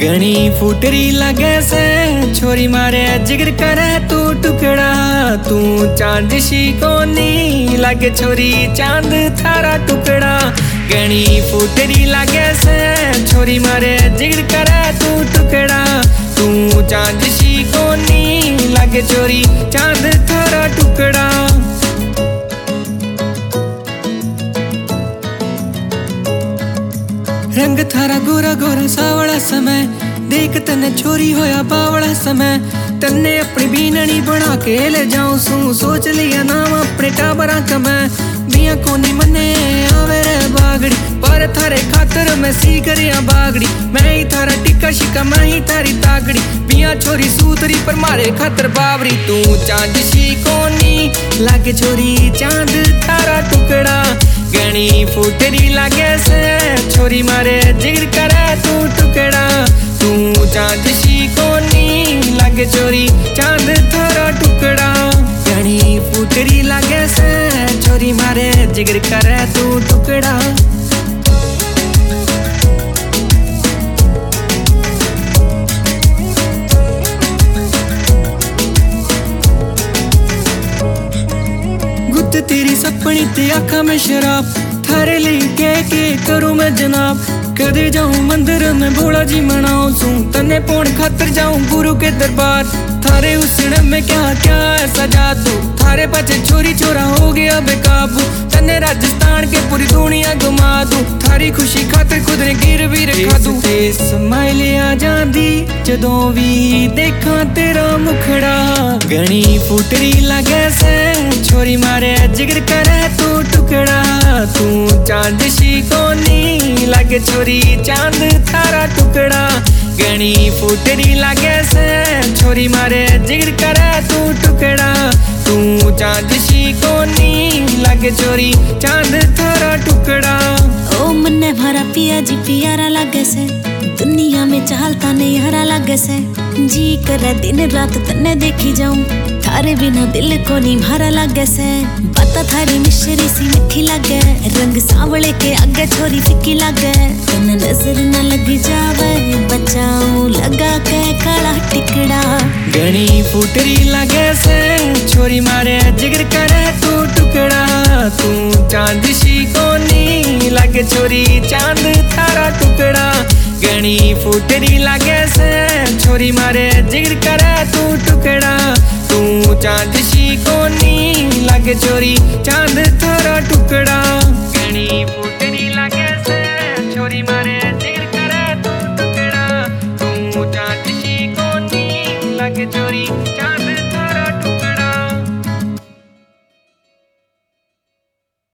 घणी फुटरी लगे से छोरी मारे जिगर करे तू टुकड़ा। तू चांद सी कोनी लगे छोरी चांद थारा टुकड़ा। घणी फुटरी लगे से छोरी मारे जिगर करे तू टुकड़ा। तू चांद सी कोनी लगे छोरी चांद थारा टुकड़ा। रंग थारा गोरा गोरा सावड़ा समय देख तने छोरी होया बावड़ा समय। तन्ने अपनी बीननी बना के ले जाऊं सू सोच लिया नाम अपने टाबरा का मैं। बिया कोनी मने आवे रे बागड़ी पर थारे खातर मैं सी करिया बागड़ी। मैं ही थारा टिक्का शिका मैं ही थारी तागड़ी। बिया छोरी सूतरी पर मारे खातर बावरी। तू चांद सी कोनी लागे छोरी चांद थारा टुकड़ा। घणी फुटरी लागे से छोरी मारे जिगर करे तू टुकड़ा। तू चांद सी कोनी लागे छोरी चांद थारा टुकड़ा। घणी फुटरी लागे से छोरी मारे जिगर करे तू टुकड़ा। गुत्त तेरी सपनी ते आँखा में शराब थारे लिए के करूँ मैं जनाब। कदे जाऊं मंदिर में भोला जी मनाऊं सू तने पोण खातर जाऊं गुरु के दरबार। थारे उसने में क्या क्या ऐसा जादू थारे पाछे छोरी छोरा हो गया बेकाबू। तने राजस्थान के पूरी दुनिया घुमा दूं थारी खुशी खातर खुद ने गिरवी रखा दूं। स्माइल आ जांदी जदों भी देखा तेरा मुखड़ा। घणी फुटरी लगे से छोरी मारे जिगर करे तू टुकड़ा। तू चांद सी कोनी लागे छोरी चांद थारा टुकड़ा। घणी फुटरी लागे से छोरी मारे जिगर करे तू टुकड़ा। तू चांद सी कोनी लागे छोरी चांद थारा टुकड़ा। ओ मन्ने भरा पिया जी प्यारा लागे से दुनिया में चालता नहीं हरा लागे से। जी करे दिन रात तन्ने देखी जाऊं थारे बिना दिल को नहीं भरा लागे से। बाता थारी मिश्री सी मीठी लागे रंग सांवले के आगे छोरी फिक्की लागे। तन्ने नजर न लगी जावे बचाऊं लगा के काला टिकड़ा। घणी फुटरी लगे से छोरी मारे जिगर करे तू टुकड़ा। तू चांद सी कोनी लागे छोरी चांद थारा टुकड़ा। घणी फुटरी लागे से छोरी मारे जिगर करे तू टुकड़ा। तू चांद सी कोनी लागे छोरी चांद थारा टुकड़ा। घणी फुटरी लागे से छोरी मारे जिगर करे तू टुकड़ा। तू चांद सी कोनी लागे छोरी चांद